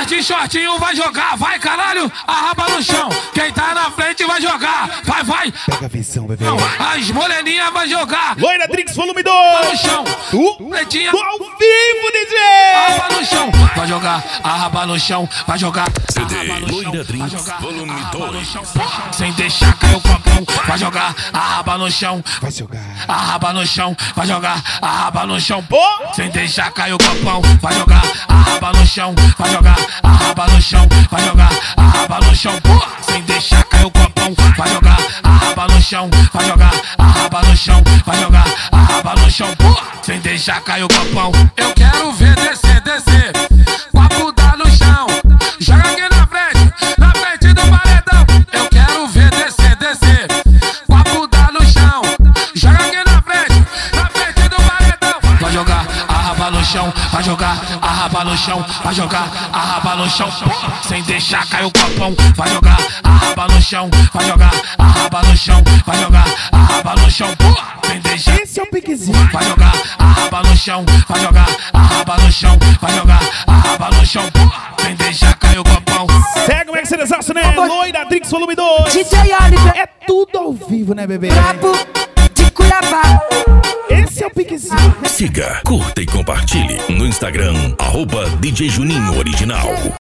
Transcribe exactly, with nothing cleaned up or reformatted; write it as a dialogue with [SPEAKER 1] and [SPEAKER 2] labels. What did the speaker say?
[SPEAKER 1] de shortinho vai jogar, vai caralho, arraba no chão. Quem tá na frente vai jogar, vai, vai.
[SPEAKER 2] Pega a visão, bebê.
[SPEAKER 1] As moreninhas vai jogar.
[SPEAKER 2] Loira Drix volume
[SPEAKER 1] No
[SPEAKER 2] dois.
[SPEAKER 1] chão,
[SPEAKER 2] Tu,
[SPEAKER 1] pretinha.
[SPEAKER 2] tu ao vivo, D J.
[SPEAKER 1] Arraba no chão, vai jogar, arraba no chão, vai jogar.
[SPEAKER 3] C D
[SPEAKER 1] arraba no chão,
[SPEAKER 3] Loira
[SPEAKER 1] vai
[SPEAKER 3] Drinks,
[SPEAKER 1] jogar,
[SPEAKER 3] volume
[SPEAKER 1] arraba no
[SPEAKER 3] dois.
[SPEAKER 1] chão, sem deixar cair o copão, vai jogar, arraba no chão,
[SPEAKER 2] Vai jogar.
[SPEAKER 1] arraba no chão, vai jogar, arraba no chão,
[SPEAKER 2] Ô,
[SPEAKER 1] sem deixar cair o copão, vai jogar, arraba no chão, vai jogar, arraba no chão, vai jogar, arraba no chão, sem deixar cair o copão, vai jogar, arraba no chão, vai jogar, arraba no chão, vai jogar, arraba no chão, sem deixar cair o copão. Eu quero ver descer, descer, papo dá no chão, joga aqui na frente, na frente do paredão. Eu quero ver descer, descer, papo dá no chão, joga aqui na frente, na frente do paredão. Vai jogar, arraba no chão, vai jogar, arraba no chão, vai jogar, arraba no chão, sem deixar cair o copão. Vai jogar, arraba no chão, vai jogar, arraba no chão, vai jogar, arraba no chão, sem deixar.
[SPEAKER 2] esse é o piquezinho.
[SPEAKER 1] Vai jogar, arraba no chão, vai jogar, arraba no chão, vai jogar, arraba no chão, sem deixar cair o copão.
[SPEAKER 2] Segue o Excelsaço, né? Loira Drix volume dois.
[SPEAKER 4] D J Oliver,
[SPEAKER 2] É tudo ao vivo, né, bebê?
[SPEAKER 4] brabo de Cuiabá.
[SPEAKER 2] Esse é o piquezinho.
[SPEAKER 3] Siga, curta e compartilhe no Instagram, arroba D J Juninho Original.